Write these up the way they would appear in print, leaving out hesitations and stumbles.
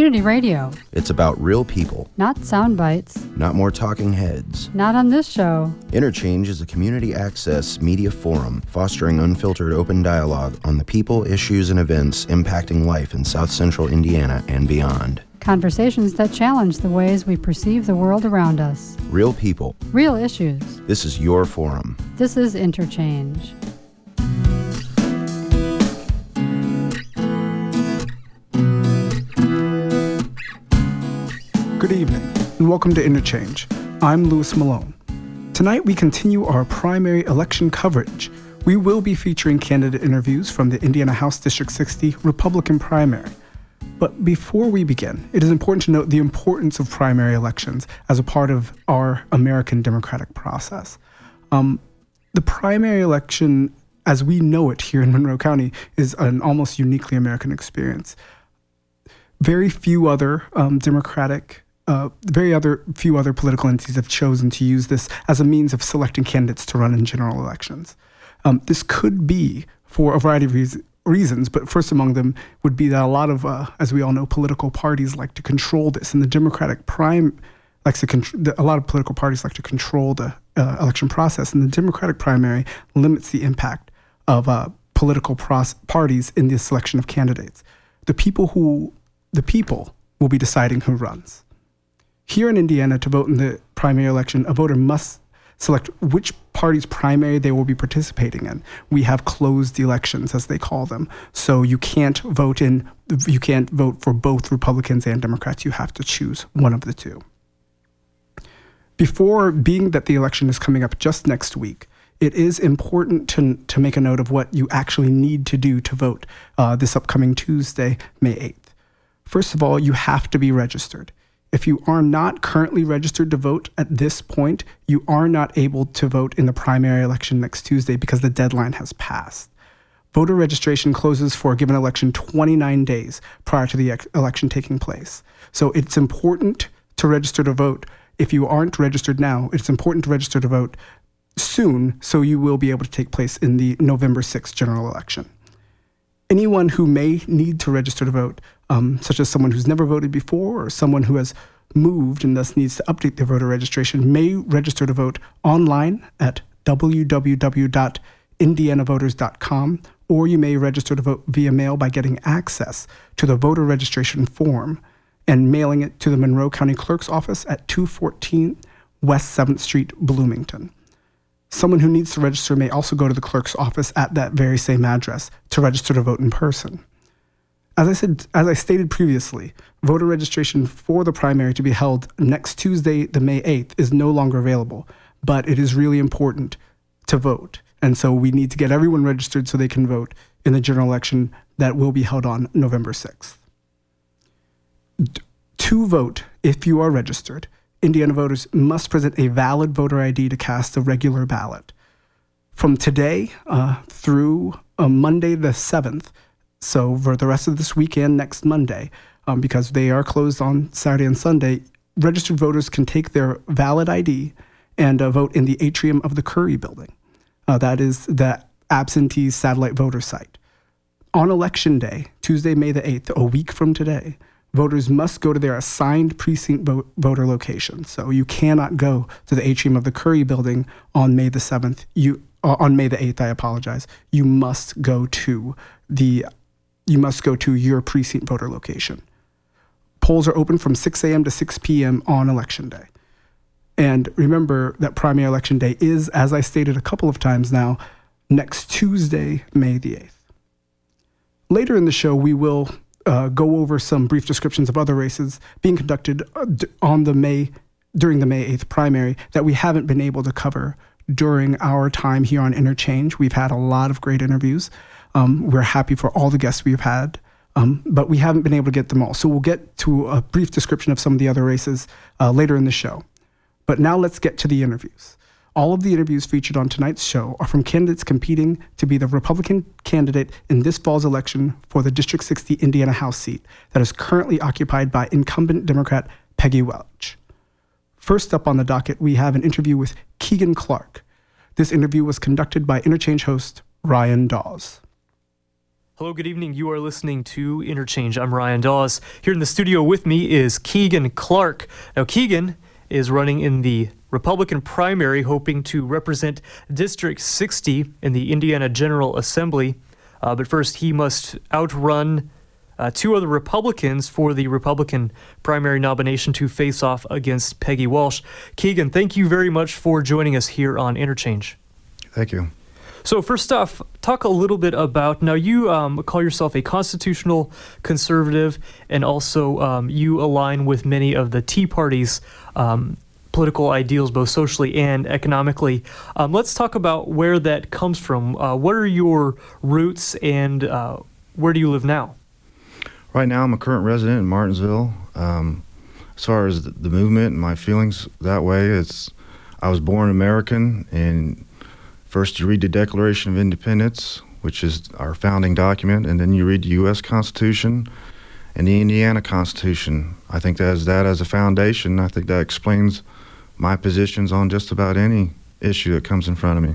Community radio. It's about real people. Not sound bites. Not more talking heads. Not on this show. Interchange is a community access media forum fostering unfiltered open dialogue on the people, issues, and events impacting life in South Central Indiana and beyond. Conversations that challenge the ways we perceive the world around us. Real people. Real issues. This is your forum. This is Interchange. Good evening, and welcome to Interchange. I'm Louis Malone. Tonight we continue our primary election coverage. We will be featuring candidate interviews from the Indiana House District 60 Republican primary. But before we begin, it is important to note the importance of primary elections as a part of our American democratic process. The primary election, as we know it here in Monroe County, is an almost uniquely American experience. Very few other few other political entities have chosen to use this as a means of selecting candidates to run in general elections. This could be for a variety of reasons, but first among them would be that a lot of, as we all know, political parties like to control this, and the Democratic a lot of political parties like to control the election process, and the Democratic primary limits the impact of political parties in the selection of candidates. The people will be deciding who runs. Here in Indiana, to vote in the primary election, a voter must select which party's primary they will be participating in. We have closed elections, as they call them. So you can't vote for both Republicans and Democrats. You have to choose one of the two. Being that the election is coming up just next week, it is important to make a note of what you actually need to do to vote this upcoming Tuesday, May 8th. First of all, you have to be registered. If you are not currently registered to vote at this point, you are not able to vote in the primary election next Tuesday because the deadline has passed. Voter registration closes for a given election 29 days prior to the election taking place. So it's important to register to vote. If you aren't registered now, it's important to register to vote soon so you will be able to take place in the November 6th general election. Anyone who may need to register to vote, such as someone who's never voted before or someone who has moved and thus needs to update their voter registration, may register to vote online at www.indianavoters.com, or you may register to vote via mail by getting access to the voter registration form and mailing it to the Monroe County Clerk's Office at 214 West 7th Street, Bloomington. Someone who needs to register may also go to the clerk's office at that very same address to register to vote in person. As I stated previously, voter registration for the primary to be held next Tuesday, the May 8th, is no longer available, but it is really important to vote. And so we need to get everyone registered so they can vote in the general election that will be held on November 6th. To vote, if you are registered, Indiana voters must present a valid voter ID to cast a regular ballot. From today through Monday the 7th, so for the rest of this weekend, next Monday, because they are closed on Saturday and Sunday, registered voters can take their valid ID and vote in the atrium of the Curry Building. That is the absentee satellite voter site. On Election Day, Tuesday, May the 8th, a week from today, voters must go to their assigned precinct voter location. So you cannot go to the atrium of the Curry Building on May the 7th. On May the 8th, I apologize. You must go to your precinct voter location. Polls are open from 6 a.m. to 6 p.m. on Election Day. And remember that primary election day is, as I stated a couple of times now, next Tuesday, May the 8th. Later in the show, we will go over some brief descriptions of other races being conducted during the May 8th primary that we haven't been able to cover during our time here on Interchange. We've had a lot of great interviews. We're happy for all the guests we've had, but we haven't been able to get them all. So we'll get to a brief description of some of the other races later in the show. But now let's get to the interviews. All of the interviews featured on tonight's show are from candidates competing to be the Republican candidate in this fall's election for the District 60 Indiana House seat that is currently occupied by incumbent Democrat Peggy Welch. First up on the docket, we have an interview with Keegan Clark. This interview was conducted by Interchange host Ryan Dawes. Hello, good evening. You are listening to Interchange. I'm Ryan Dawes. Here in the studio with me is Keegan Clark. Now, Keegan is running in the Republican primary, hoping to represent District 60 in the Indiana General Assembly. But first, he must outrun two other Republicans for the Republican primary nomination to face off against Peggy Walsh. Keegan, thank you very much for joining us here on Interchange. Thank you. So first off, talk a little bit about, now you call yourself a constitutional conservative, and also you align with many of the Tea Party's political ideals, both socially and economically. Let's talk about where that comes from. What are your roots, and where do you live now? Right now, I'm a current resident in Martinsville. As far as the movement and my feelings that way, I was born American, and first you read the Declaration of Independence, which is our founding document, and then you read the U.S. Constitution and the Indiana Constitution. I think that as a foundation, I think that explains my positions on just about any issue that comes in front of me.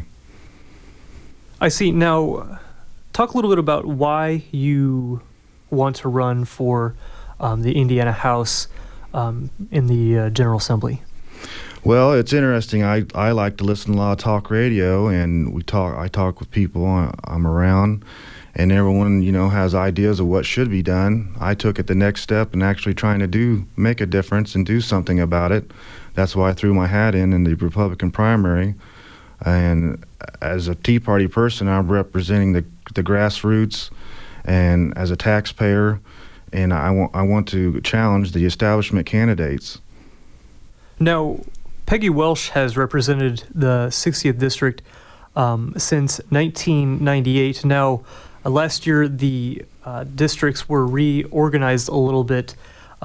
I see. Now, talk a little bit about why you want to run for the Indiana House in the General Assembly. Well, it's interesting. I like to listen to a lot of talk radio, and I talk with people I'm around, and everyone, has ideas of what should be done. I took it the next step and actually trying to make a difference and do something about it. That's why I threw my hat in the Republican primary. And as a Tea Party person, I'm representing the grassroots, and as a taxpayer, and I want to challenge the establishment candidates. Now, Peggy Walsh has represented the 60th District since 1998. Now, last year the districts were reorganized a little bit.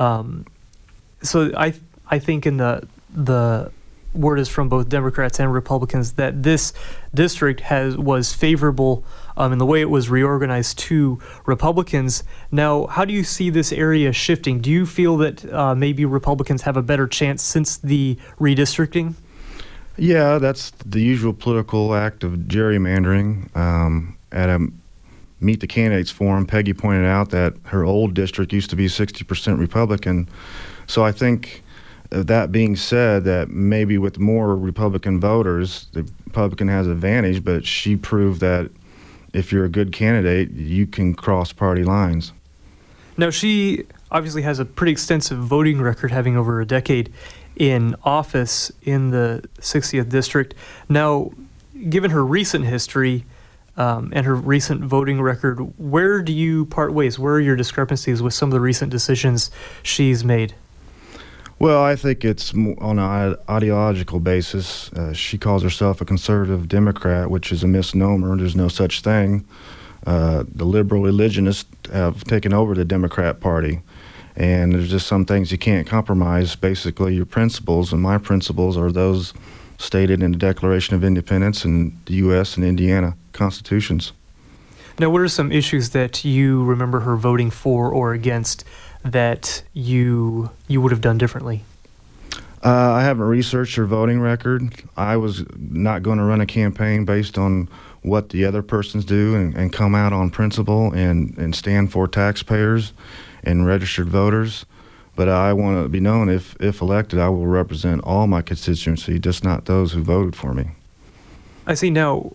So I think in the word is from both Democrats and Republicans that this district was favorable in the way it was reorganized to Republicans. Now, how do you see this area shifting? Do you feel that maybe Republicans have a better chance since the redistricting? Yeah, that's the usual political act of gerrymandering. At a Meet the Candidates forum, Peggy pointed out that her old district used to be 60% Republican. So I think, that being said, that maybe with more Republican voters, the Republican has an advantage, but she proved that if you're a good candidate, you can cross party lines. Now, she obviously has a pretty extensive voting record, having over a decade in office in the 60th District. Now, given her recent history and her recent voting record, where do you part ways? Where are your discrepancies with some of the recent decisions she's made? Well, I think it's on an ideological basis. She calls herself a conservative Democrat, which is a misnomer. There's no such thing. The liberal religionists have taken over the Democrat Party, and there's just some things you can't compromise, basically your principles, and my principles are those stated in the Declaration of Independence and the U.S. and Indiana constitutions. Now, what are some issues that you remember her voting for or against that you would have done differently? I haven't researched her voting record. I was not going to run a campaign based on what the other persons do and come out on principle and stand for taxpayers and registered voters. But I want to be known, if elected, I will represent all my constituency, just not those who voted for me. I see. Now,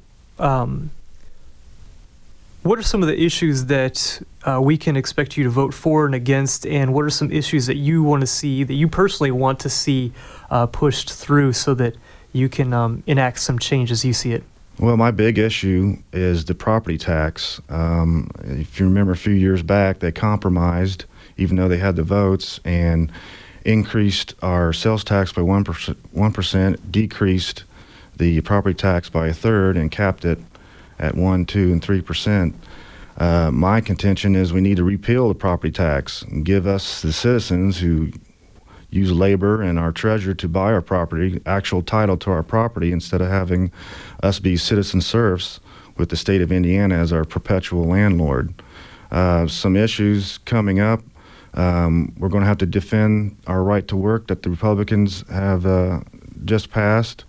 what are some of the issues that we can expect you to vote for and against, and what are some issues that you want to see, that you personally want to see pushed through so that you can enact some change as you see it? Well, my big issue is the property tax. If you remember a few years back, they compromised, even though they had the votes, and increased our sales tax by 1%, decreased the property tax by a third, and capped it at 1%, 2%, and 3%. My contention is we need to repeal the property tax and give us, the citizens who use labor and our treasurer to buy our property, actual title to our property, instead of having us be citizen serfs with the state of Indiana as our perpetual landlord. Some issues coming up. We're going to have to defend our right to work that the Republicans have just passed.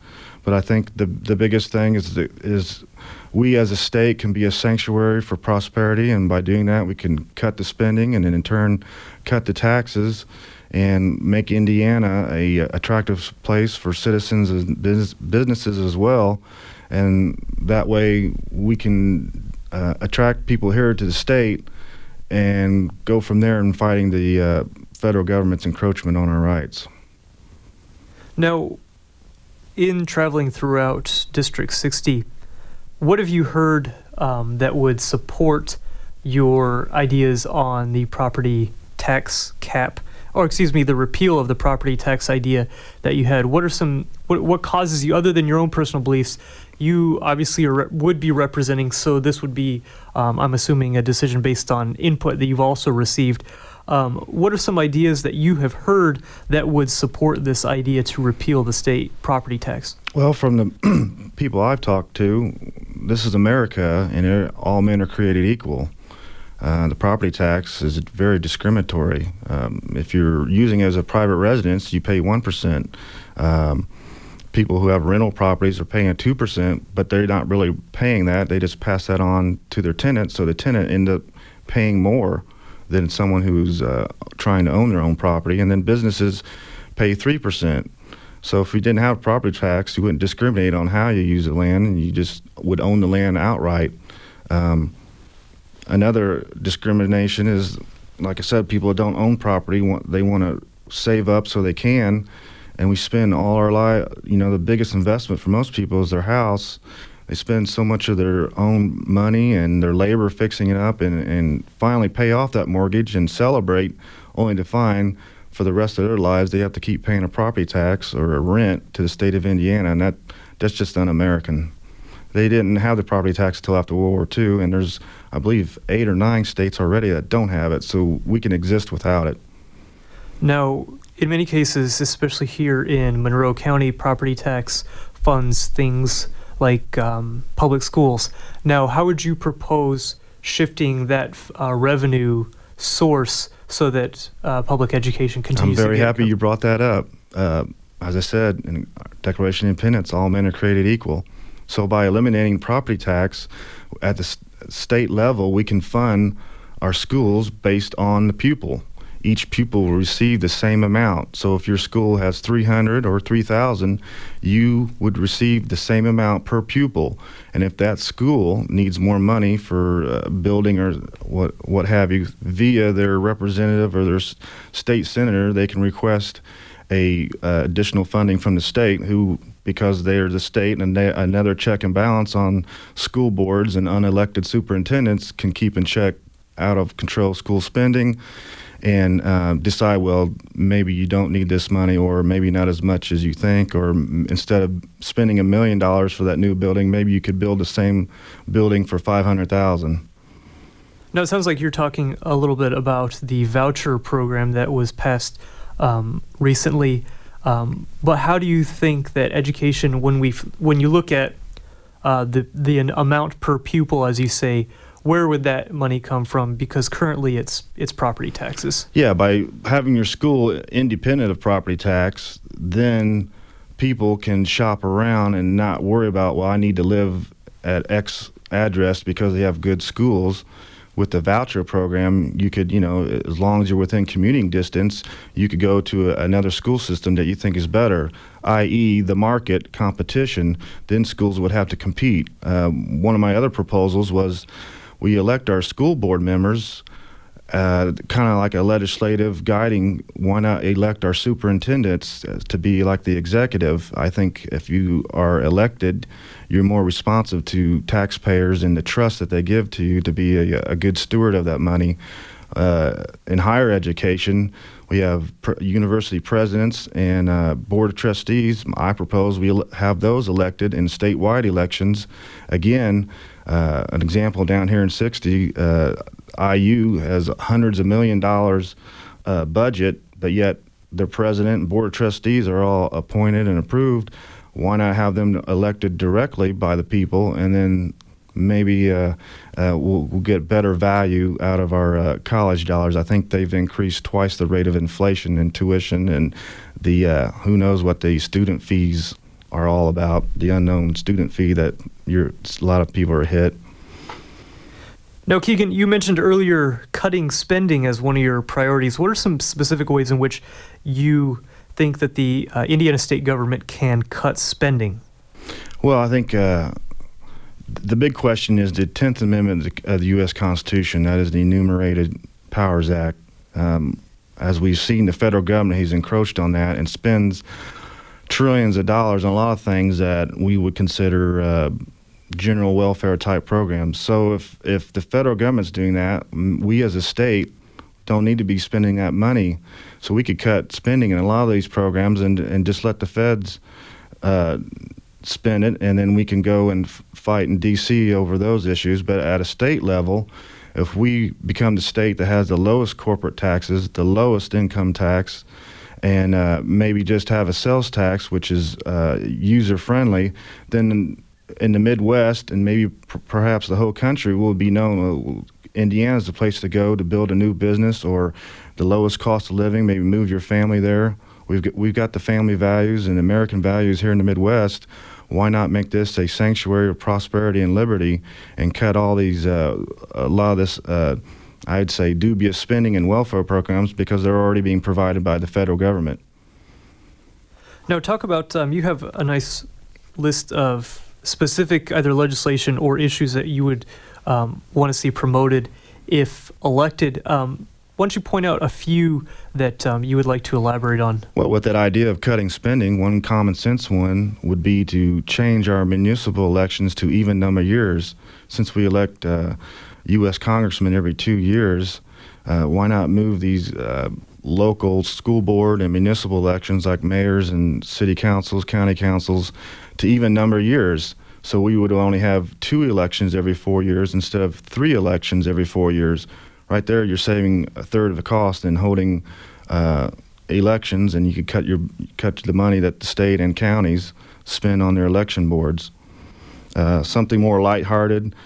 But I think the biggest thing is we as a state can be a sanctuary for prosperity, and by doing that, we can cut the spending and then in turn cut the taxes and make Indiana a attractive place for citizens and businesses as well. And that way we can attract people here to the state and go from there in fighting the federal government's encroachment on our rights. Now, in traveling throughout District 60, what have you heard that would support your ideas on the property tax cap, or the repeal of the property tax idea that you had? What causes you, other than your own personal beliefs? You obviously would be representing, so this would be, I'm assuming, a decision based on input that you've also received. What are some ideas that you have heard that would support this idea to repeal the state property tax? Well, from the people I've talked to, this is America, and all men are created equal. The property tax is very discriminatory. If you're using it as a private residence, you pay 1%. People who have rental properties are paying 2%, but they're not really paying that. They just pass that on to their tenant, so the tenant ends up paying more than someone who's trying to own their own property. And then businesses pay 3%. So if we didn't have property tax, you wouldn't discriminate on how you use the land, and you just would own the land outright. Another discrimination is, like I said, people that don't own property, they want to save up so they can, and we spend all our life, the biggest investment for most people is their house. They spend so much of their own money and their labor fixing it up and finally pay off that mortgage and celebrate, only to find for the rest of their lives they have to keep paying a property tax or a rent to the state of Indiana, and that's just un-American. They didn't have the property tax until after World War II, and there's, I believe, 8 or 9 states already that don't have it, so we can exist without it. Now, in many cases, especially here in Monroe County, property tax funds things like public schools. Now, how would you propose shifting that revenue source so that public education continues? I'm very happy you brought that up. As I said, in Declaration of Independence, all men are created equal. So by eliminating property tax at the state level, we can fund our schools based on the pupil. Each pupil will receive the same amount. So if your school has 300 or 3,000, you would receive the same amount per pupil. And if that school needs more money for building or what have you, via their representative or their state senator, they can request additional funding from the state, who, because they're the state and another check and balance on school boards and unelected superintendents, can keep in check out of control school spending and decide, well, maybe you don't need this money, or maybe not as much as you think, or instead of spending $1 million for that new building, maybe you could build the same building for $500,000. Now, it sounds like you're talking a little bit about the voucher program that was passed recently, but how do you think that education, when you look at the amount per pupil, as you say, where would that money come from? Because currently it's property taxes. Yeah, by having your school independent of property tax, then people can shop around and not worry about, well, I need to live at X address because they have good schools. With the voucher program, you could, as long as you're within commuting distance, you could go to another school system that you think is better, i.e. the market competition. Then schools would have to compete. One of my other proposals was we elect our school board members kind of like a legislative guiding. Why not elect our superintendents to be like the executive? I think if you are elected, you're more responsive to taxpayers and the trust that they give to you to be a good steward of that money. In higher education, we have university presidents and board of trustees. I propose we have those elected in statewide elections. Again, an example down here in 60, IU has hundreds of $1 million budget, but yet their president and board of trustees are all appointed and approved. Why not have them elected directly by the people, and then maybe we'll get better value out of our college dollars. I think they've increased twice the rate of inflation in tuition, and the who knows what the student fees are all about the unknown student fee that a lot of people are hit. Now, Keegan, you mentioned earlier cutting spending as one of your priorities. What are some specific ways in which you think that the Indiana state government can cut spending? Well, I think the big question is the 10th Amendment of the U.S. Constitution, that is the Enumerated Powers Act. As we've seen, the federal government has encroached on that and spends trillions of dollars on a lot of things that we would consider general welfare type programs. So if the federal government's doing that, we as a state don't need to be spending that money. So we could cut spending in a lot of these programs and just let the feds spend it, and then we can go and fight in D.C. over those issues. But at a state level, if we become the state that has the lowest corporate taxes, the lowest income tax, and maybe just have a sales tax, which is user-friendly, then in the Midwest and maybe perhaps the whole country will be known, Indiana's the place to go to build a new business or the lowest cost of living, maybe move your family there. We've got the family values and American values here in the Midwest. Why not make this a sanctuary of prosperity and liberty and cut all these, a lot of this, I'd say, dubious spending and welfare programs because they're already being provided by the federal government. Now, talk about, you have a nice list of specific either legislation or issues that you would want to see promoted if elected. Why don't you point out a few that you would like to elaborate on? Well, with that idea of cutting spending, one common sense one would be to change our municipal elections to even number years. Since we elect U.S. congressmen every 2 years, why not move these local school board and municipal elections like mayors and city councils, county councils, to even number years? So we would only have 2 elections every 4 years instead of 3 elections every 4 years. Right there, you're saving a third of the cost in holding elections, and you could cut the money that the state and counties spend on their election boards. Something more lighthearted.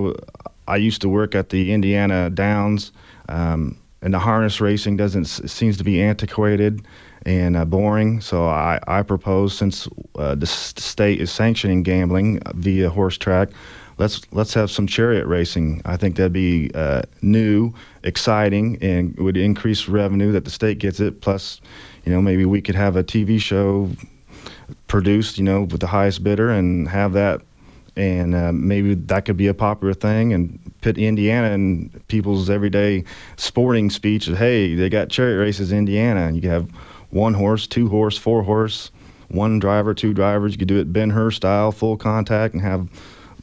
I used to work at the Indiana Downs, and the harness racing seems to be antiquated and boring. So I propose, since the state is sanctioning gambling via horse track, let's have some chariot racing. I think that'd be new, exciting, and would increase revenue that the state gets it. Plus, maybe we could have a TV show produced, with the highest bidder and have that, and maybe that could be a popular thing and put Indiana in people's everyday sporting speech of, hey, they got chariot races in Indiana, and you could have 1 horse, 2 horse, 4 horse, 1 driver, 2 drivers. You could do it Ben-Hur style, full contact, and have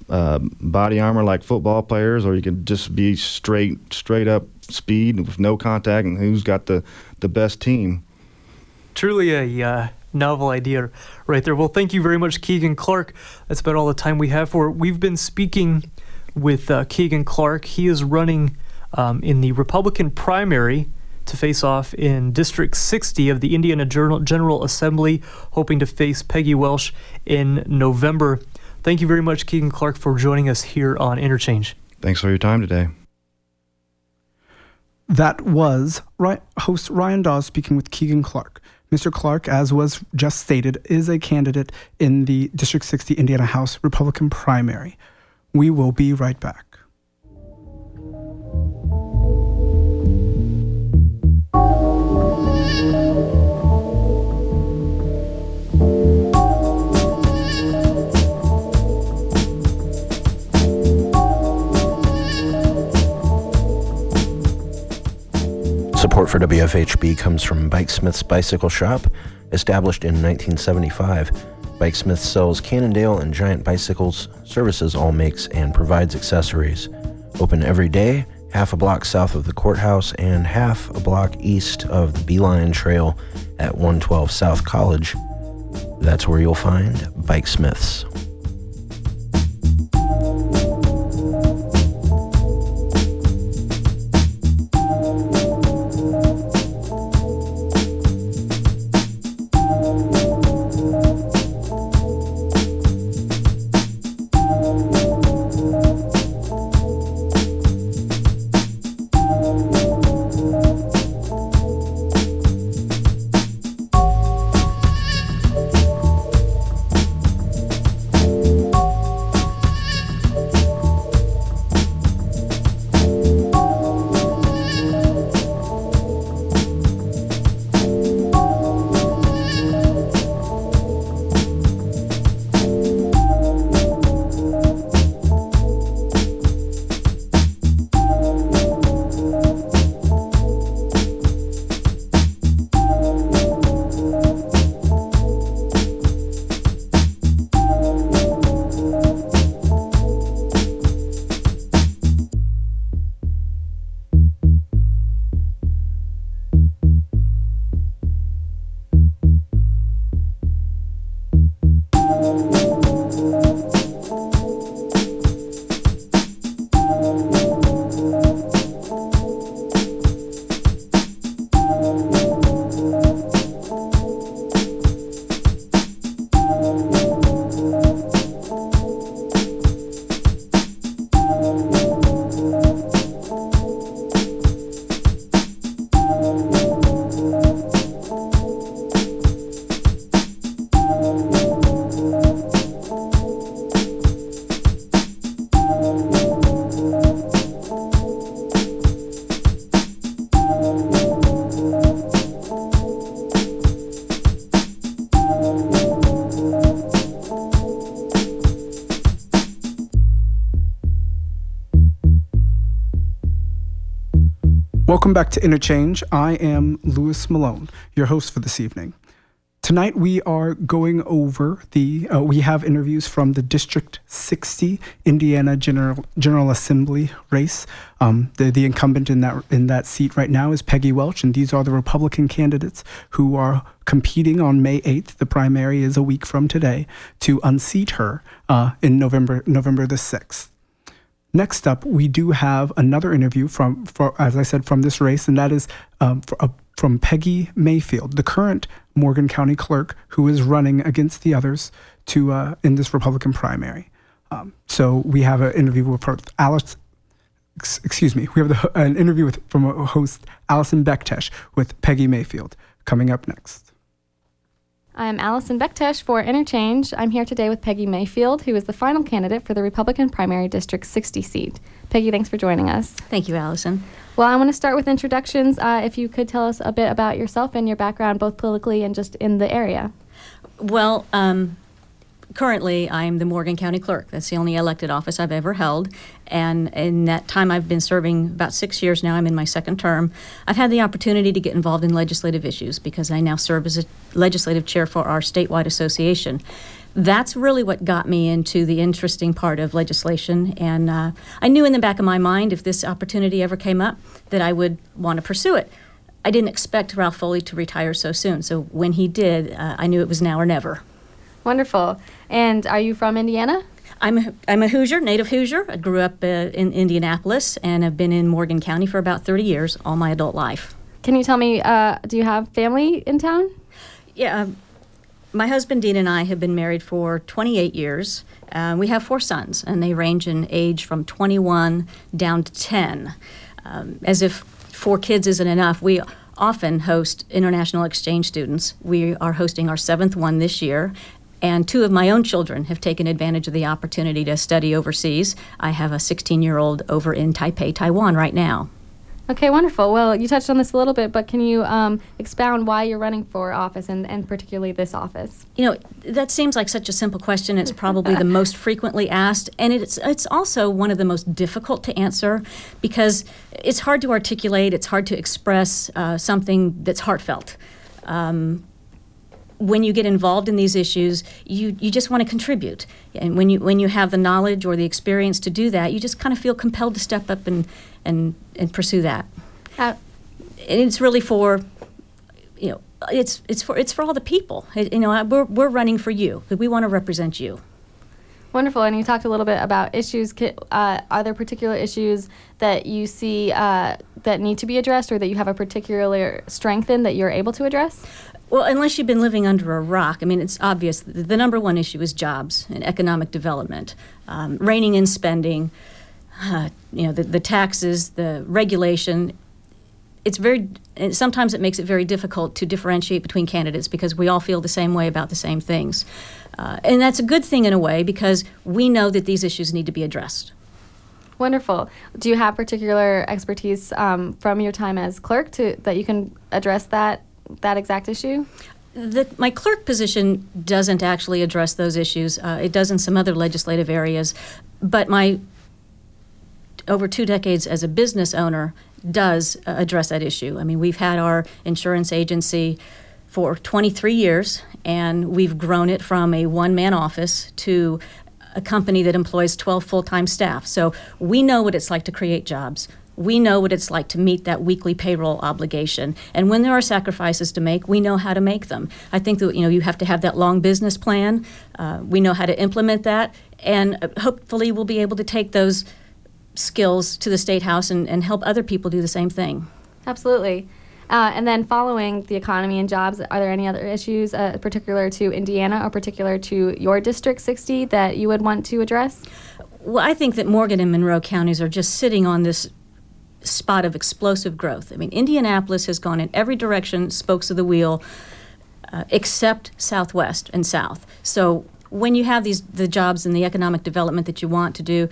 body armor like football players, or you could just be straight up speed with no contact, and who's got the best team. Truly a novel idea right there. Well, thank you very much, Keegan Clark. That's about all the time we have for it. We've been speaking with Keegan Clark. He is running in the Republican primary to face off in District 60 of the Indiana General Assembly, hoping to face Peggy Welsh in November. Thank you very much, Keegan Clark, for joining us here on Interchange. Thanks for your time today. That was host Ryan Dawes speaking with Keegan Clark. Mr. Clark, as was just stated, is a candidate in the District 60 Indiana House Republican primary. We will be right back. Support for WFHB comes from Bikesmith's Bicycle Shop. Established in 1975, Bikesmith sells Cannondale and Giant bicycles, services all makes, and provides accessories. Open every day, half a block south of the courthouse and half a block east of the Beeline Trail at 112 South College. That's where you'll find Bikesmiths. Welcome back to Interchange. I am Louis Malone, your host for this evening. Tonight we are going over we have interviews from the District 60 Indiana General Assembly race. The incumbent in that seat right now is Peggy Welch, and these are the Republican candidates who are competing on May 8th. The primary is a week from today to unseat her in November the 6th. Next up, we do have another interview as I said, from this race, and that is from Peggy Mayfield, the current Morgan County clerk who is running against the others in this Republican primary. So we have an interview with Alice. Excuse me. We have an interview from a host, Allison Bektesh, with Peggy Mayfield, coming up next. I'm Allison Bektesh for Interchange. I'm here today with Peggy Mayfield, who is the final candidate for the Republican primary District 60 seat. Peggy, thanks for joining us. Thank you, Allison. Well, I want to start with introductions. If you could tell us a bit about yourself and your background, both politically and just in the area. Well, currently I'm the Morgan County Clerk. That's the only elected office I've ever held. And in that time I've been serving about 6 years now. I'm in my second term. I've had the opportunity to get involved in legislative issues because I now serve as a legislative chair for our statewide association. That's really what got me into the interesting part of legislation. And I knew in the back of my mind, if this opportunity ever came up, that I would want to pursue it. I didn't expect Ralph Foley to retire so soon. So when he did, I knew it was now or never. Wonderful. And are you from Indiana? I'm a Hoosier, native Hoosier. I grew up in Indianapolis and have been in Morgan County for about 30 years, all my adult life. Can you tell me, do you have family in town? Yeah. My husband, Dean, and I have been married for 28 years. We have 4 sons, and they range in age from 21 down to 10. As if 4 kids isn't enough, we often host international exchange students. We are hosting our 7th one this year, and 2 of my own children have taken advantage of the opportunity to study overseas. I have a 16-year-old over in Taipei, Taiwan right now. Okay, wonderful. Well, you touched on this a little bit, but can you expound why you're running for office and particularly this office? You know, that seems like such a simple question. It's probably the most frequently asked, and it's also one of the most difficult to answer because it's hard to articulate, it's hard to express something that's heartfelt. When you get involved in these issues, you just want to contribute. And when you have the knowledge or the experience to do that, you just kind of feel compelled to step up and pursue that. And it's really for, you know, it's for all the people. We're running for you. We want to represent you. Wonderful. And you talked a little bit about issues. Are there particular issues that you see that need to be addressed or that you have a particular strength in that you're able to address? Well, unless you've been living under a rock, I mean, it's obvious. The number one issue is jobs and economic development, reining in spending, the taxes, the regulation. Sometimes it makes it very difficult to differentiate between candidates because we all feel the same way about the same things. And that's a good thing in a way because we know that these issues need to be addressed. Wonderful. Do you have particular expertise from your time as clerk that you can address that exact issue? My clerk position doesn't actually address those issues. It does in some other legislative areas, but my over 2 decades as a business owner does address that issue. I mean, we've had our insurance agency for 23 years, and we've grown it from a one-man office to a company that employs 12 full-time staff. So we know what it's like to create jobs. We know what it's like to meet that weekly payroll obligation. And when there are sacrifices to make, we know how to make them. I think that, you have to have that long business plan. We know how to implement that. And hopefully we'll be able to take those skills to the State House and help other people do the same thing. Absolutely. And then following the economy and jobs, are there any other issues particular to Indiana or particular to your District 60 that you would want to address? Well, I think that Morgan and Monroe counties are just sitting on this spot of explosive growth. I mean, Indianapolis has gone in every direction, spokes of the wheel, except Southwest and South. So when you have the jobs and the economic development that you want to do,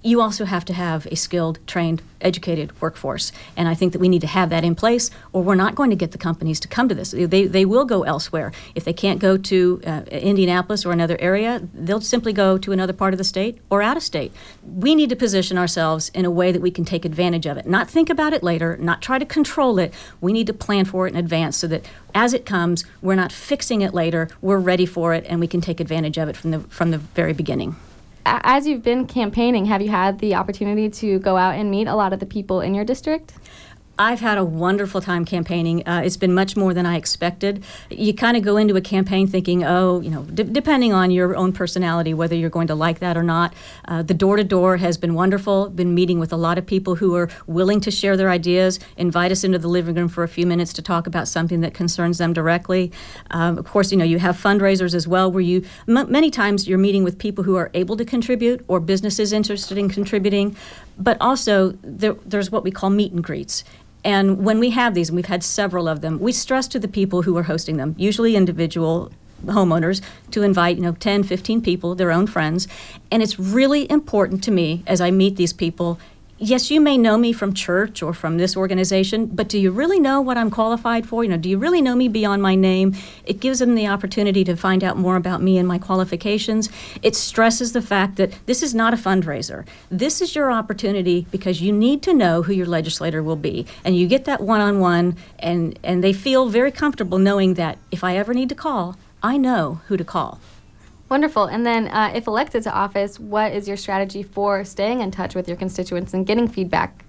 you also have to have a skilled, trained, educated workforce. And I think that we need to have that in place, or we're not going to get the companies to come to this. They will go elsewhere. If they can't go to Indianapolis or another area, they'll simply go to another part of the state or out of state. We need to position ourselves in a way that we can take advantage of it, not think about it later, not try to control it. We need to plan for it in advance so that as it comes, we're not fixing it later, we're ready for it, and we can take advantage of it from the very beginning. As you've been campaigning, have you had the opportunity to go out and meet a lot of the people in your district? I've had a wonderful time campaigning. It's been much more than I expected. You kind of go into a campaign thinking, depending on your own personality, whether you're going to like that or not. The door-to-door has been wonderful. Been meeting with a lot of people who are willing to share their ideas, invite us into the living room for a few minutes to talk about something that concerns them directly. Of course, you have fundraisers as well, where many times you're meeting with people who are able to contribute or businesses interested in contributing. But also, there's what we call meet and greets. And when we have these, and we've had several of them, we stress to the people who are hosting them, usually individual homeowners, to invite 10, 15 people, their own friends. And it's really important to me as I meet these people. Yes, you may know me from church or from this organization, but do you really know what I'm qualified for? Do you really know me beyond my name? It gives them the opportunity to find out more about me and my qualifications. It stresses the fact that this is not a fundraiser. This is your opportunity because you need to know who your legislator will be. And you get that one-on-one, and they feel very comfortable knowing that if I ever need to call, I know who to call. Wonderful. And then if elected to office, what is your strategy for staying in touch with your constituents and getting feedback?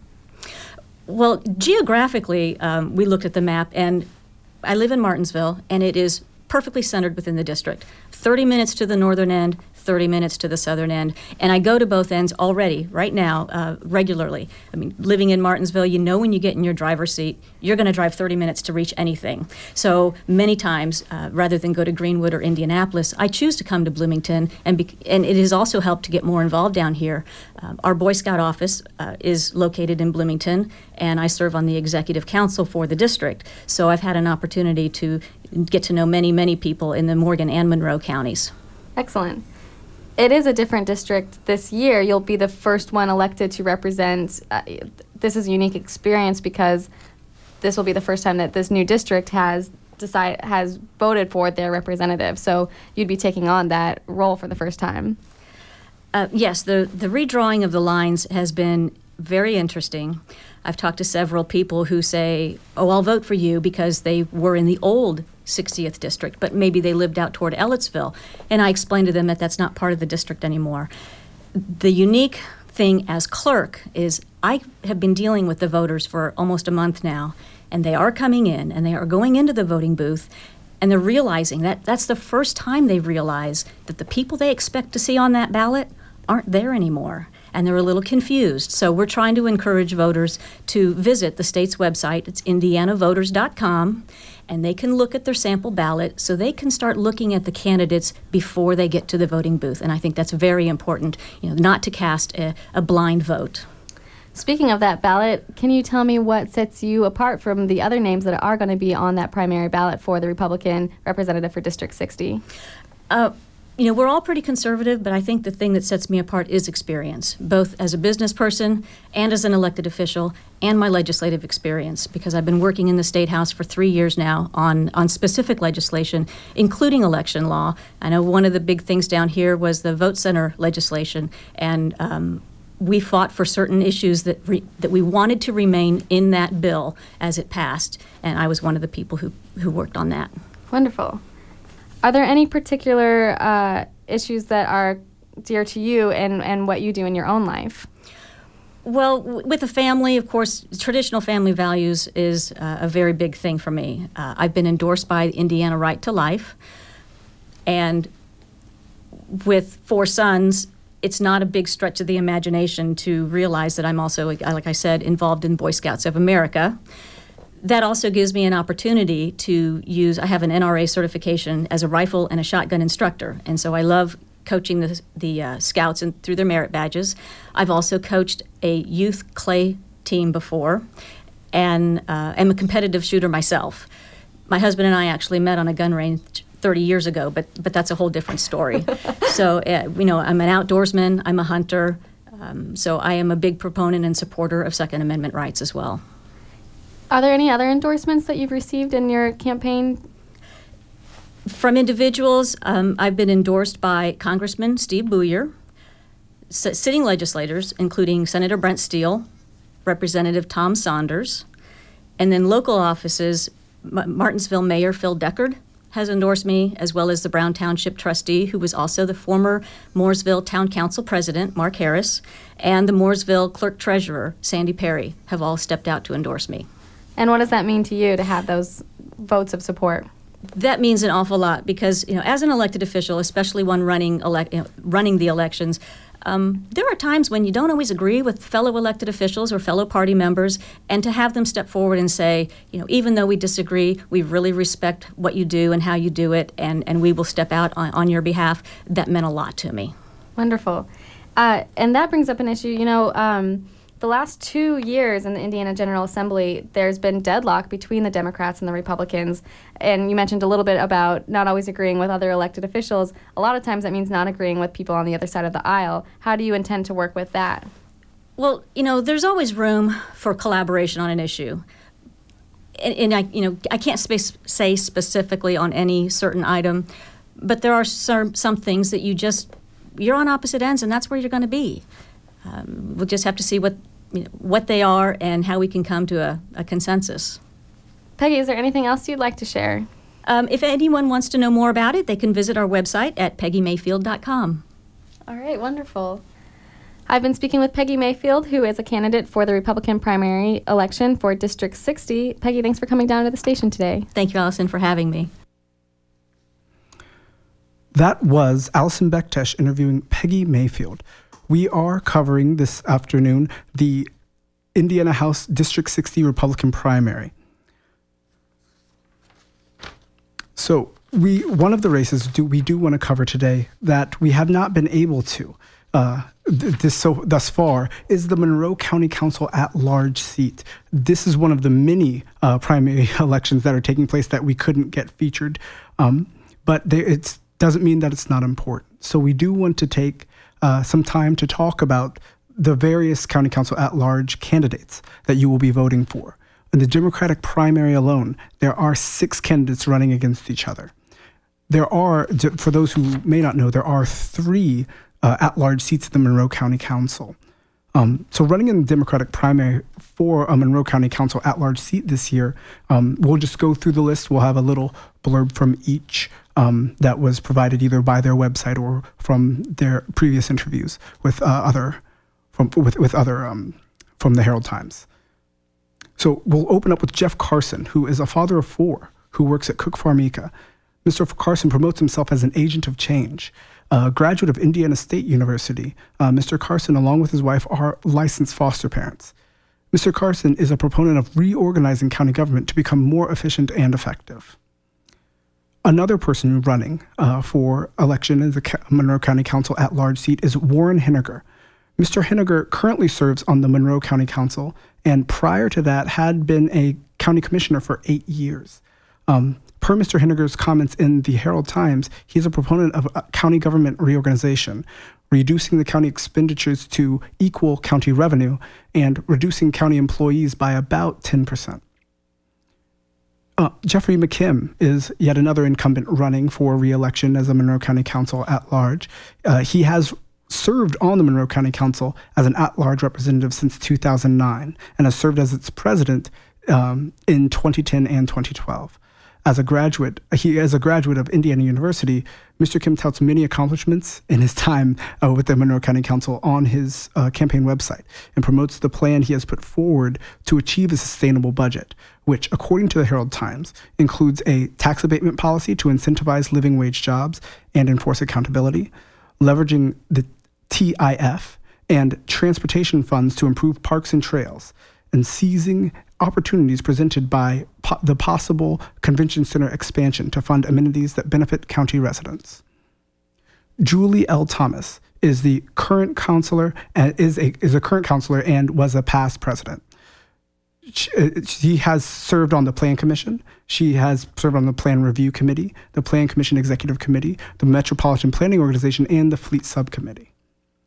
Well, geographically, we looked at the map, and I live in Martinsville, and it is perfectly centered within the district. 30 minutes to the northern end, 30 minutes to the southern end. And I go to both ends already, right now, regularly. I mean, living in Martinsville, when you get in your driver's seat, you're going to drive 30 minutes to reach anything. So many times, rather than go to Greenwood or Indianapolis, I choose to come to Bloomington, and it has also helped to get more involved down here. Our Boy Scout office is located in Bloomington, and I serve on the executive council for the district. So I've had an opportunity to get to know many, many people in the Morgan and Monroe counties. Excellent. It is a different district this year. You'll be the first one elected to represent. This is a unique experience because this will be the first time that this new district has voted for their representative. So you'd be taking on that role for the first time. Yes, the redrawing of the lines has been very interesting. I've talked to several people who say, I'll vote for you because they were in the old 60th district, but maybe they lived out toward Ellettsville. And I explained to them that that's not part of the district anymore. The unique thing as clerk is I have been dealing with the voters for almost a month now, and they are coming in, and they are going into the voting booth, and they're realizing that that's the first time they realize that the people they expect to see on that ballot aren't there anymore. And they're a little confused. So we're trying to encourage voters to visit the state's website. It's indianavoters.com, and they can look at their sample ballot so they can start looking at the candidates before they get to the voting booth. And I think that's very important, not to cast a blind vote. Speaking of that ballot, can you tell me what sets you apart from the other names that are going to be on that primary ballot for the Republican representative for District 60? We're all pretty conservative, but I think the thing that sets me apart is experience, both as a business person and as an elected official, and my legislative experience, because I've been working in the State House for 3 years now on specific legislation, including election law. I know one of the big things down here was the vote center legislation, and we fought for certain issues that we wanted to remain in that bill as it passed, and I was one of the people who worked on that. Wonderful. Are there any particular issues that are dear to you and what you do in your own life? Well, with a family, of course, traditional family values is a very big thing for me. I've been endorsed by Indiana Right to Life, and with 4 sons, it's not a big stretch of the imagination to realize that I'm also, like I said, involved in Boy Scouts of America. That also gives me an opportunity to I have an NRA certification as a rifle and a shotgun instructor, and so I love coaching the Scouts and through their merit badges. I've also coached a youth clay team before, and am a competitive shooter myself. My husband and I actually met on a gun range 30 years ago, but that's a whole different story. So, I'm an outdoorsman, I'm a hunter, So I am a big proponent and supporter of Second Amendment rights as well. Are there any other endorsements that you've received in your campaign? From individuals, I've been endorsed by Congressman Steve Booyer, sitting legislators, including Senator Brent Steele, Representative Tom Saunders, and then local offices, Martinsville Mayor Phil Deckard has endorsed me, as well as the Brown Township trustee, who was also the former Mooresville Town Council president, Mark Harris, and the Mooresville clerk treasurer, Sandy Perry, have all stepped out to endorse me. And what does that mean to you to have those votes of support? That means an awful lot because, as an elected official, especially one running the elections, there are times when you don't always agree with fellow elected officials or fellow party members, and to have them step forward and say, even though we disagree, we really respect what you do and how you do it, and we will step out on your behalf, that meant a lot to me. Wonderful. And that brings up an issue, the last 2 years in the Indiana General Assembly, there's been deadlock between the Democrats and the Republicans. And you mentioned a little bit about not always agreeing with other elected officials. A lot of times that means not agreeing with people on the other side of the aisle. How do you intend to work with that? Well, there's always room for collaboration on an issue. And I can't say specifically on any certain item, but there are some things that you're on opposite ends, and that's where you're going to be. We'll just have to see what they are and how we can come to a consensus. Peggy, is there anything else you'd like to share? If anyone wants to know more about it, they can visit our website at peggymayfield.com. All right, wonderful. I've been speaking with Peggy Mayfield, who is a candidate for the Republican primary election for District 60. Peggy, thanks for coming down to the station today. Thank you, Allison, for having me. That was Allison Bektesh interviewing Peggy Mayfield. We are covering this afternoon the Indiana House District 60 Republican primary. So one of the races we do want to cover today that we have not been able to thus far is the Monroe County Council at-large seat. This is one of the many primary elections that are taking place that we couldn't get featured, but it doesn't mean that it's not important. So we do want to take some time to talk about the various county council at-large candidates that you will be voting for. In the Democratic primary alone, there are 6 candidates running against each other. There are, for those who may not know, there are 3 at-large seats at the Monroe County Council. So running in the Democratic primary for a Monroe County Council at-large seat this year, we'll just go through the list. We'll have a little blurb from each that was provided either by their website or from their previous interviews with from the Herald Times. So we'll open up with Jeff Carson, who is a father of 4 who works at Cook Farmica. Mr. Carson promotes himself as an agent of change. A graduate of Indiana State University, Mr. Carson, along with his wife, are licensed foster parents. Mr. Carson is a proponent of reorganizing county government to become more efficient and effective. Another person running for election in the Monroe County Council at-large seat is Warren Henniger. Mr. Henniger currently serves on the Monroe County Council, and prior to that had been a county commissioner for 8 years. Per Mr. Henniger's comments in the Herald Times, he's a proponent of county government reorganization, reducing the county expenditures to equal county revenue, and reducing county employees by about 10%. Jeffrey McKim is yet another incumbent running for re-election as a Monroe County Council at-large. He has served on the Monroe County Council as an at-large representative since 2009 and has served as its president in 2010 and 2012. As a graduate of Indiana University, Mr. Kim touts many accomplishments in his time with the Monroe County Council on his campaign website and promotes the plan he has put forward to achieve a sustainable budget, which, according to the Herald Times, includes a tax abatement policy to incentivize living wage jobs and enforce accountability, leveraging the TIF and transportation funds to improve parks and trails, and seizing opportunities presented by the possible convention center expansion to fund amenities that benefit county residents. Julie L. Thomas is the current counselor and is a current counselor and was a past president. She has served on the Plan Commission. She has served on the Plan Review Committee, the Plan Commission Executive Committee, the Metropolitan Planning Organization, and the Fleet Subcommittee.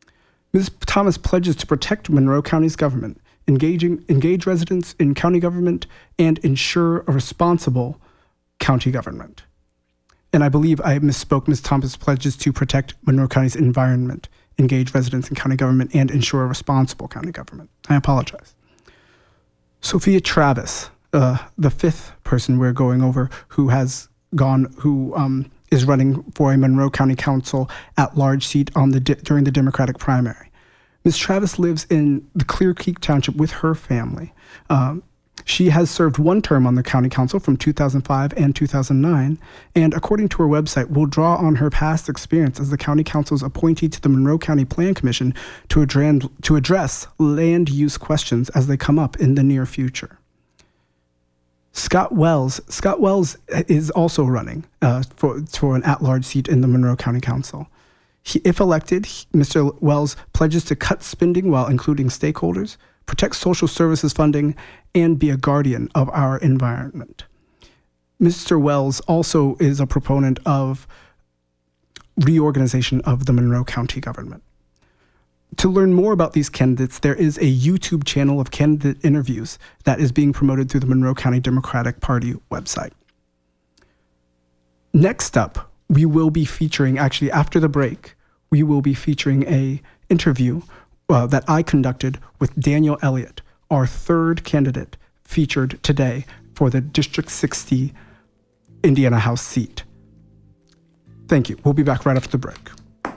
Ms. Thomas pledges to protect Monroe County's government, engage residents in county government, and ensure a responsible county government. And I believe I misspoke. Ms. Thomas pledges to protect Monroe County's environment, engage residents in county government, and ensure a responsible county government. I apologize. Sophia Travis, the fifth person we're going over who is running for a Monroe County Council at-large seat during the Democratic primary. Ms. Travis lives in the Clear Creek Township with her family. She has served one term on the county council from 2005 and 2009, and according to her website, will draw on her past experience as the county council's appointee to the Monroe County Plan Commission to address land use questions as they come up in the near future. Scott Wells is also running for an at-large seat in the Monroe County Council. If elected, Mr. Wells pledges to cut spending while including stakeholders, protect social services funding, and be a guardian of our environment. Mr. Wells also is a proponent of reorganization of the Monroe County government. To learn more about these candidates, there is a YouTube channel of candidate interviews that is being promoted through the Monroe County Democratic Party website. Next up, we will be featuring, actually after the break, we will be featuring an interview that I conducted with Daniel Elliott, our third candidate featured today for the District 60 Indiana House seat. Thank you. We'll be back right after the break.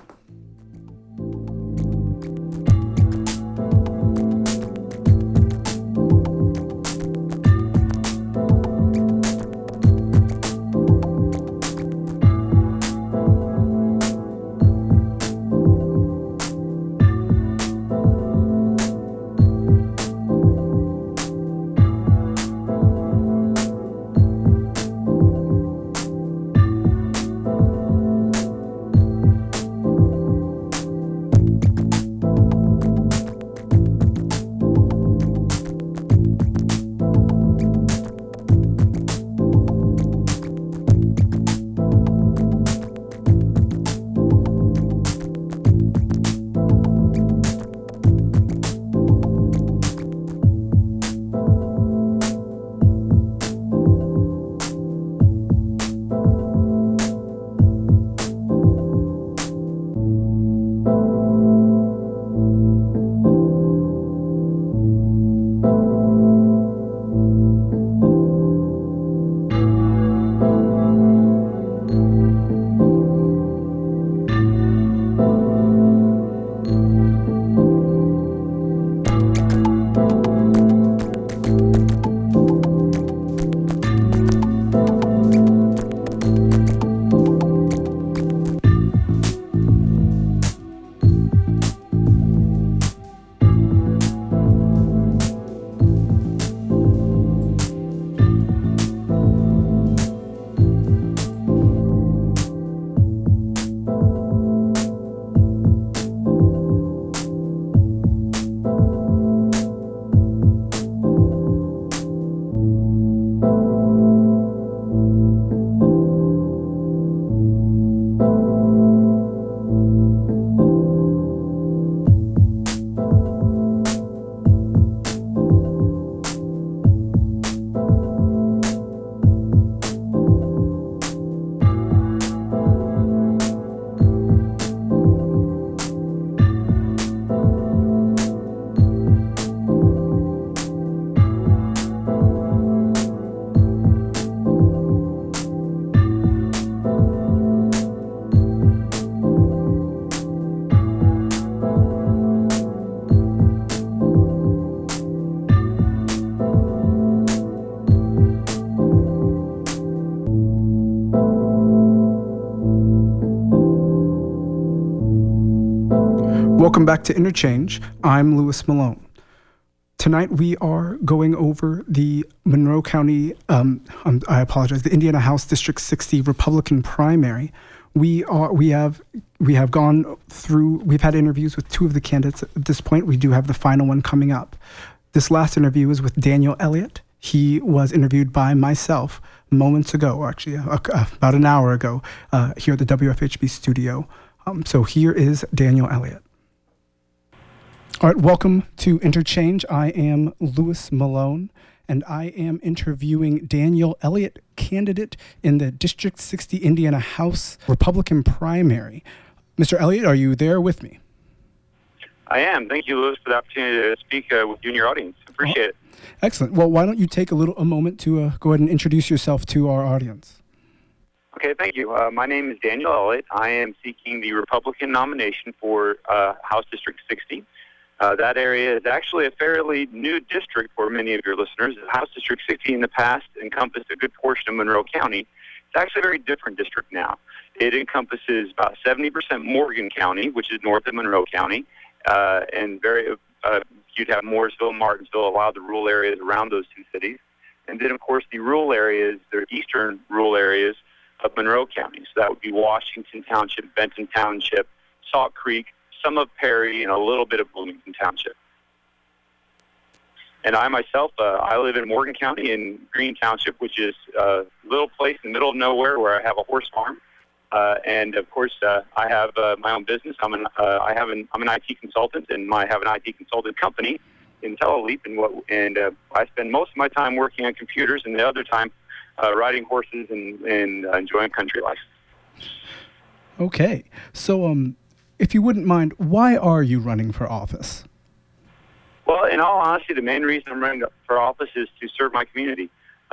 Welcome back to Interchange. I'm Louis Malone. Tonight we are going over the Monroe County, the Indiana House District 60 Republican primary. We've had interviews with two of the candidates at this point. We do have the final one coming up. This last interview is with Daniel Elliott. He was interviewed by myself moments ago, or actually about an hour ago, here at the WFHB studio. So here is Daniel Elliott. All right, welcome to Interchange. I am Louis Malone, and I am interviewing Daniel Elliott, candidate in the District 60 Indiana House Republican primary. Mr. Elliott, are you there with me? I am. Thank you, Louis, for the opportunity to speak with you and your audience. Appreciate it. Excellent. Well, why don't you take a moment to go ahead and introduce yourself to our audience? Okay, thank you. My name is Daniel Elliott. I am seeking the Republican nomination for House District 60. That area is actually a fairly new district for many of your listeners. House District 60 in the past encompassed a good portion of Monroe County. It's actually a very different district now. It encompasses about 70% Morgan County, which is north of Monroe County, and you'd have Mooresville, Martinsville, a lot of the rural areas around those two cities. And then, of course, the rural areas, the eastern rural areas of Monroe County. So that would be Washington Township, Benton Township, Salt Creek, some of Perry, and a little bit of Bloomington Township. And I myself, I live in Morgan County in Green Township, which is a little place in the middle of nowhere where I have a horse farm. And of course, I have my own business. I'm an IT consultant, and I have an IT consultant company in Teleleap, and I spend most of my time working on computers, and the other time riding horses and enjoying country life. Okay, so if you wouldn't mind, why are you running for office? Well, in all honesty, the main reason I'm running for office is to serve my community.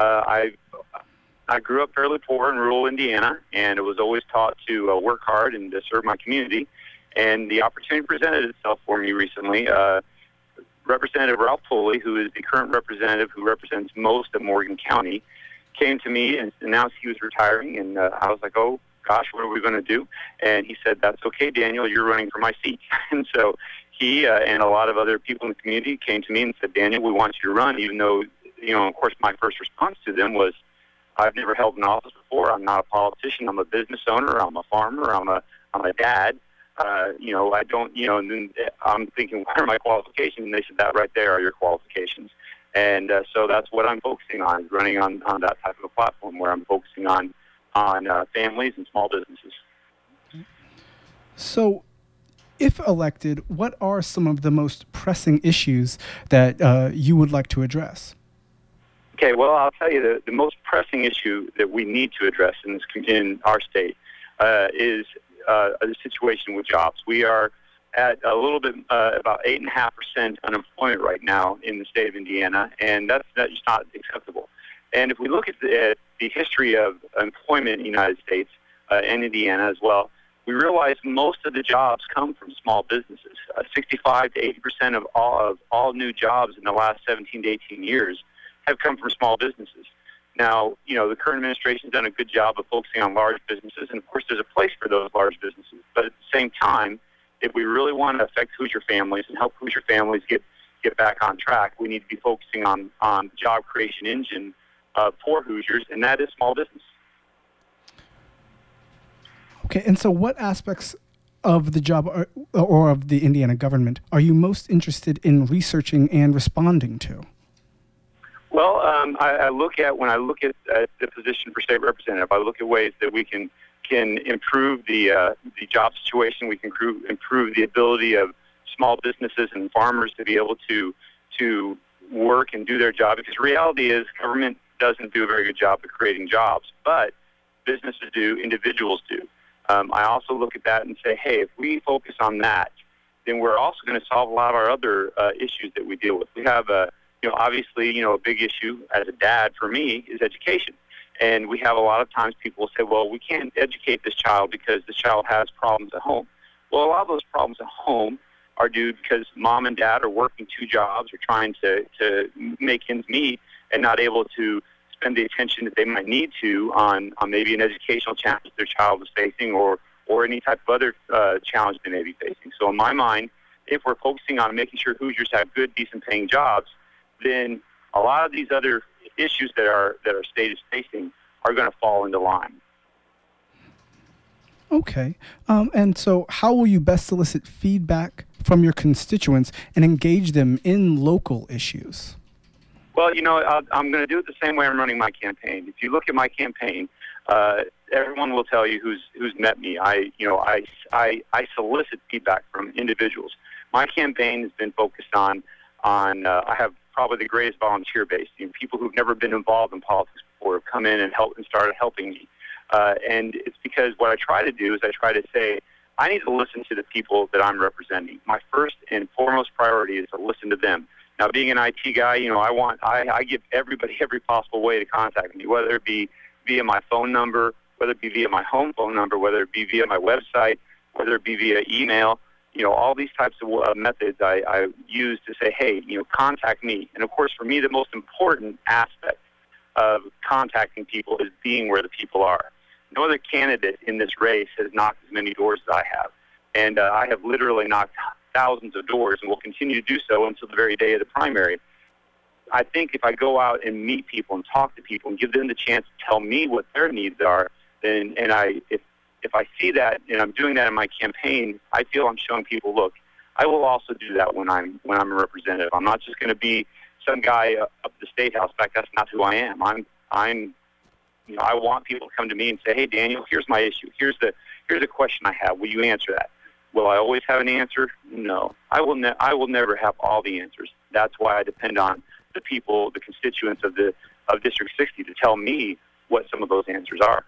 I grew up fairly poor in rural Indiana, and I was always taught to work hard and to serve my community. And the opportunity presented itself for me recently. Representative Ralph Pulley, who is the current representative who represents most of Morgan County, came to me and announced he was retiring. And I was like, oh, gosh, what are we going to do? And he said, that's okay, Daniel, you're running for my seat. And so he and a lot of other people in the community came to me and said, Daniel, we want you to run, even though, of course, my first response to them was, I've never held an office before. I'm not a politician. I'm a business owner. I'm a farmer. I'm a dad. I don't, and then I'm thinking, what are my qualifications? And they said, that right there are your qualifications. And so that's what I'm focusing on, is running on that type of a platform where I'm focusing on families and small businesses. So if elected, what are some of the most pressing issues that you would like to address? Okay, well, I'll tell you the most pressing issue that we need to address in our state is the situation with jobs. We are at a little bit about 8.5% unemployment right now in the state of Indiana, and that's just not acceptable. And if we look at the history of employment in the United States and Indiana as well, we realize most of the jobs come from small businesses. 65 to 80% of all new jobs in the last 17 to 18 years have come from small businesses. Now, the current administration has done a good job of focusing on large businesses, and of course there's a place for those large businesses. But at the same time, if we really want to affect Hoosier families and help Hoosier families get back on track, we need to be focusing on the job creation engine for Hoosiers, and that is small business. Okay, and so what aspects of the job or of the Indiana government are you most interested in researching and responding to? Well, when I look at the position for state representative, I look at ways that we can improve the job situation. We can improve the ability of small businesses and farmers to be able to work and do their job. Because the reality is, government doesn't do a very good job of creating jobs, but businesses do, individuals do. I also look at that and say, hey, if we focus on that, then we're also going to solve a lot of our other issues that we deal with. We have obviously, a big issue as a dad for me is education. And we have a lot of times people say, well, we can't educate this child because this child has problems at home. Well, a lot of those problems at home are due because mom and dad are working two jobs or trying to make ends meet and not able to spend the attention that they might need to on maybe an educational challenge their child is facing or any type of other challenge they may be facing. So in my mind, if we're focusing on making sure Hoosiers have good, decent paying jobs, then a lot of these other issues that our state is facing are going to fall into line. Okay. And so how will you best solicit feedback from your constituents and engage them in local issues? Well, I'm going to do it the same way I'm running my campaign. If you look at my campaign, everyone will tell you who's met me. I solicit feedback from individuals. My campaign has been focused on I have probably the greatest volunteer base. People who've never been involved in politics before have come in and started helping me. And it's because what I try to do is I try to say, I need to listen to the people that I'm representing. My first and foremost priority is to listen to them. Now, being an IT guy, I give everybody every possible way to contact me, whether it be via my phone number, whether it be via my home phone number, whether it be via my website, whether it be via email. All these types of methods I use to say, hey, contact me. And, of course, for me, the most important aspect of contacting people is being where the people are. No other candidate in this race has knocked as many doors as I have. And I have literally knocked thousands of doors and will continue to do so until the very day of the primary. I think if I go out and meet people and talk to people and give them the chance to tell me what their needs are, then if I see that and I'm doing that in my campaign, I feel I'm showing people, look, I will also do that when I'm a representative. I'm not just going to be some guy up at the State House. In fact, that's not who I am. I want people to come to me and say, hey, Daniel, here's my issue. Here's a question I have. Will you answer that? Will I always have an answer? No. I will never have all the answers. That's why I depend on the people, the constituents of District 60 to tell me what some of those answers are.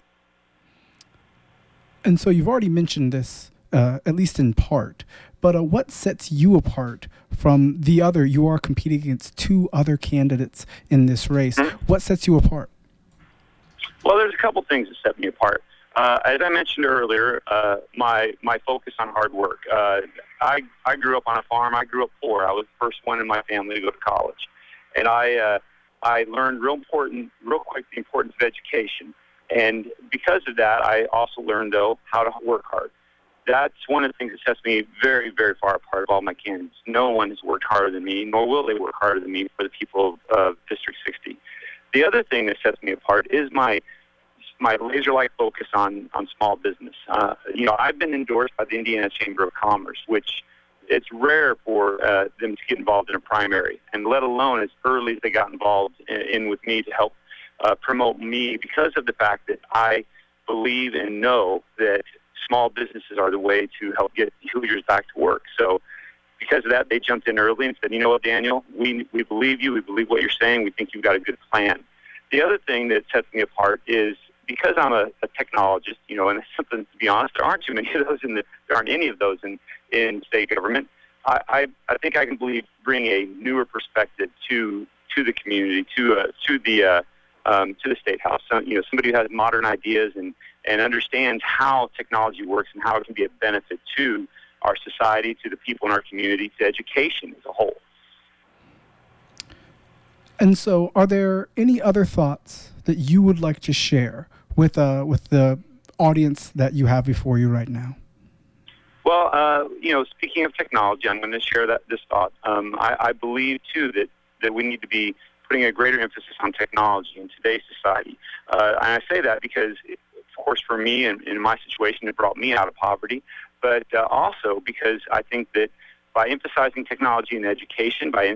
And so you've already mentioned this, at least in part, but what sets you apart from the other? You are competing against two other candidates in this race. Mm-hmm. What sets you apart? Well, there's a couple things that set me apart. As I mentioned earlier, my focus on hard work. I grew up on a farm. I grew up poor. I was the first one in my family to go to college. And I learned real quick the importance of education. And because of that, I also learned, though, how to work hard. That's one of the things that sets me very, very far apart of all my candidates. No one has worked harder than me, nor will they work harder than me for the people of District 60. The other thing that sets me apart is my laser-like focus on small business. I've been endorsed by the Indiana Chamber of Commerce, which it's rare for them to get involved in a primary, and let alone as early as they got involved in with me to help promote me, because of the fact that I believe and know that small businesses are the way to help get Hoosiers back to work. So because of that, they jumped in early and said, you know what, Daniel, we believe you. We believe what you're saying. We think you've got a good plan. The other thing that sets me apart is because I'm a technologist, and it's something, to be honest, there aren't too many of those there aren't any of those in state government. I think I can bring a newer perspective to the community, to the State House. So, somebody who has modern ideas and understands how technology works and how it can be a benefit to our society, to the people in our community, to education as a whole. And so, are there any other thoughts that you would like to share with the audience that you have before you right now? Well, speaking of technology, I'm going to share this thought. I believe, too, that we need to be putting a greater emphasis on technology in today's society. And I say that because, of course, for me and in my situation, it brought me out of poverty, but also because I think that by emphasizing technology in education, by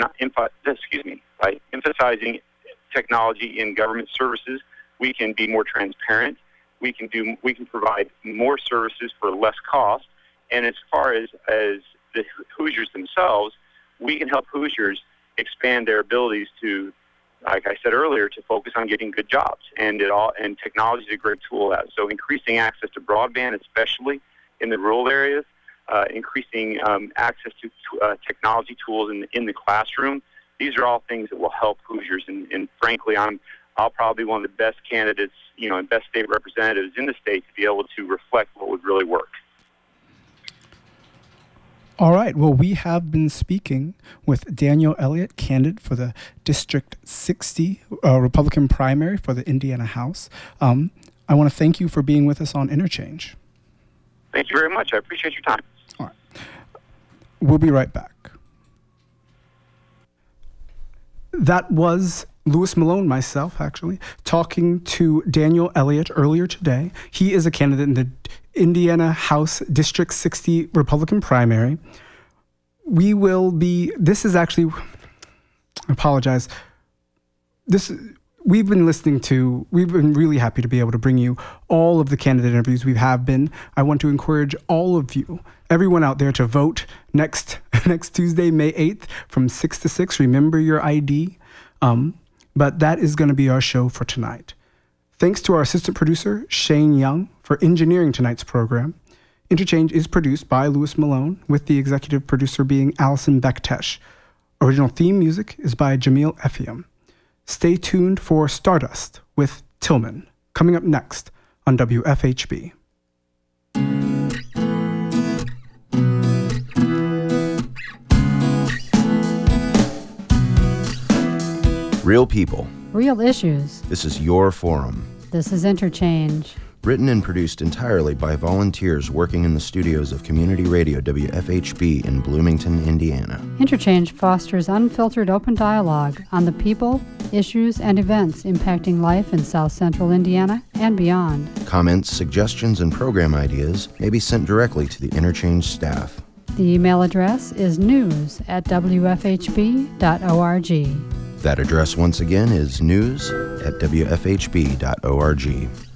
emphasizing technology in government services, we can be more transparent. We can provide more services for less cost. And as far as the Hoosiers themselves, we can help Hoosiers expand their abilities to, like I said earlier, to focus on getting good jobs. And technology is a great tool at that. So increasing access to broadband, especially in the rural areas, increasing access to technology tools in the classroom. These are all things that will help Hoosiers. And frankly, I'll probably be one of the best candidates, and best state representatives in the state to be able to reflect what would really work. All right. Well, we have been speaking with Daniel Elliott, candidate for the District 60 Republican primary for the Indiana House. I want to thank you for being with us on Interchange. Thank you very much. I appreciate your time. All right. We'll be right back. That was Louis Malone, myself, actually, talking to Daniel Elliott earlier today. He is a candidate in the Indiana House District 60 Republican primary. I apologize. we've been really happy to be able to bring you all of the candidate interviews we have been. I want to encourage all of you, everyone out there, to vote next Tuesday, May 8th from 6 to 6. Remember your ID. But that is going to be our show for tonight. Thanks to our assistant producer, Shane Young, for engineering tonight's program. Interchange is produced by Louis Malone, with the executive producer being Allison Bektesh. Original theme music is by Jamil Effiam. Stay tuned for Stardust with Tillman, coming up next on WFHB. Real people. Real issues. This is your forum. This is Interchange. Written and produced entirely by volunteers working in the studios of Community Radio WFHB in Bloomington, Indiana. Interchange fosters unfiltered open dialogue on the people, issues, and events impacting life in South Central Indiana and beyond. Comments, suggestions, and program ideas may be sent directly to the Interchange staff. The email address is news@wfhb.org. That address once again is news@wfhb.org.